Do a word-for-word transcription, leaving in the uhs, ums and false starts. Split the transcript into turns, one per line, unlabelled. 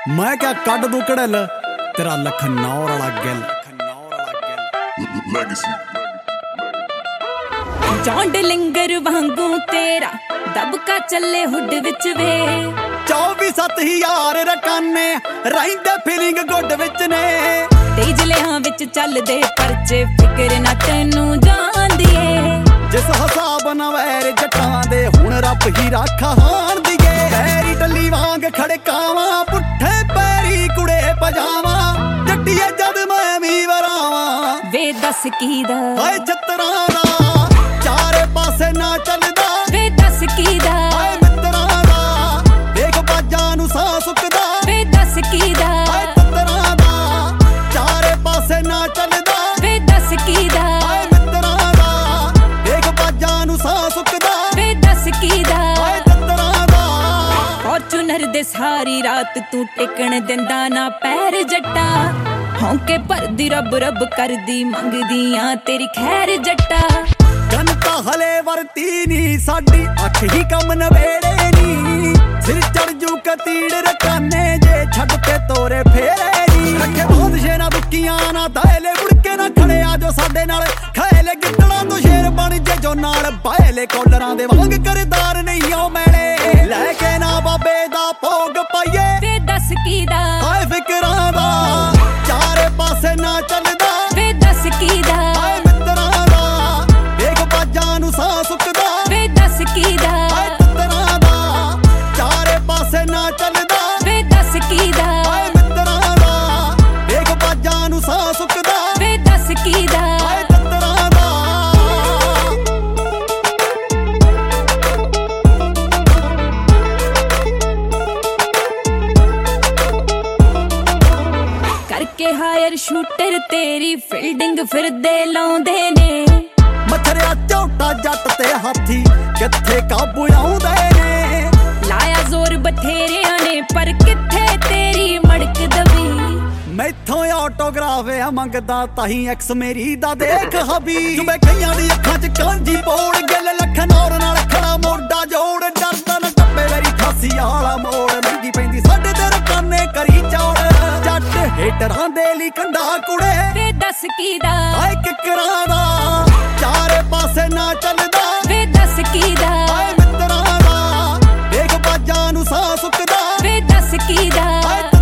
मैं क्या कट दू कड़ल तेरा लखनौर वाला गिल
जौंड लिंगर वांगू तेरा दबका चले हुड विच वे
चौबी सत्त हजार रकाने रहिंदे फीलिंग गुड विच ने
तेज लिहां विच चलदे परचे फिकर ना तैनू जांदिए
जिस हिसाब नाल वैर जट्टां दे हुण रब ही राखा हाण दिए पैरी टल्ली वांग खड़कावां पुट्ठे पैरी कुड़े पजावां जट्टीए जद मैं भी वरावां
वे दस कीदा
हाय छतरां दा चारे पासे ना चलदा
वे दस कीदा
हाय मित्तरां दा देख बाजां नूं सां सुकदा
वे दस कीदा
हाय छतरां दा चारे पासे ना चलदा
वे दस कीदा
हाय मित्तरां दा देख बाजां नूं सां सुकदा
वे दस कीदा
हाय छतरां दा
फॉर्चूनर दे सारी रात तू टिकण दिंदा ना पैर जट्टा हौंके भरदी रब रब करदी मंगदियां तेरी खैर जट्टा
जनता हले वरती नी साडी अख ही कम नवेड़े नी सिर चढ़ जू कतीड़ रकाने जे छड़ के तोरे फेरे नी रखे बहुत शेरा दुखियां ना दायले मुड़के ना खड़े आ जो साडे नाल खाएले गिट्टड़ा तो शेर बन जे जो नाल बायले कॉलरां दे वांग करदार नहीं ओ मैले लेके ना बाबे दा भोग पाइए
वे दस कीदा
हाय फिकरां दा चारे पासे ना चलदा
वे दस कीदा
हाय मित्तरां दा देख बाजां नूं सां सुकदा
वे दस कीदा
हाय छतरां दा चारे पासे ना चलदा
वे दस कीदा
हाय मित्तरां दा देख बाजां नूं सां सुकदा
वे दस कीदा
हाय छतरां दा
करके हायर शूटर तेरी फील्डिंग फिरदे लाउंदे ने
मछरिया झोटा जट ते हाथी किथे काबू आउंदे ने
लाया जोर बथेरियां ने पर किथे तेरी मड़क दबी
मैथों ऑटोग्राफ आ मंगदा ताही एक्स मेरी दा देख हबी जुबे कईयां दी अखां च कांजी पोड़ गिल लखनौर नाल खड़ा मोढा जोड़ डरदा ना टप्पे मेरी खासी आला मोड़ महंगी पैंदी साडे ते रकाने करी चौड़ जट हेटरां दे ली कंधा कुड़े
वे दस कीदा
हाय किकरां दा चारे पासे ना चलदा
वे दस कीदा
हाय मित्तरां दा देख बाजां नूं सां सुकदा
वे दस कीदा
हाय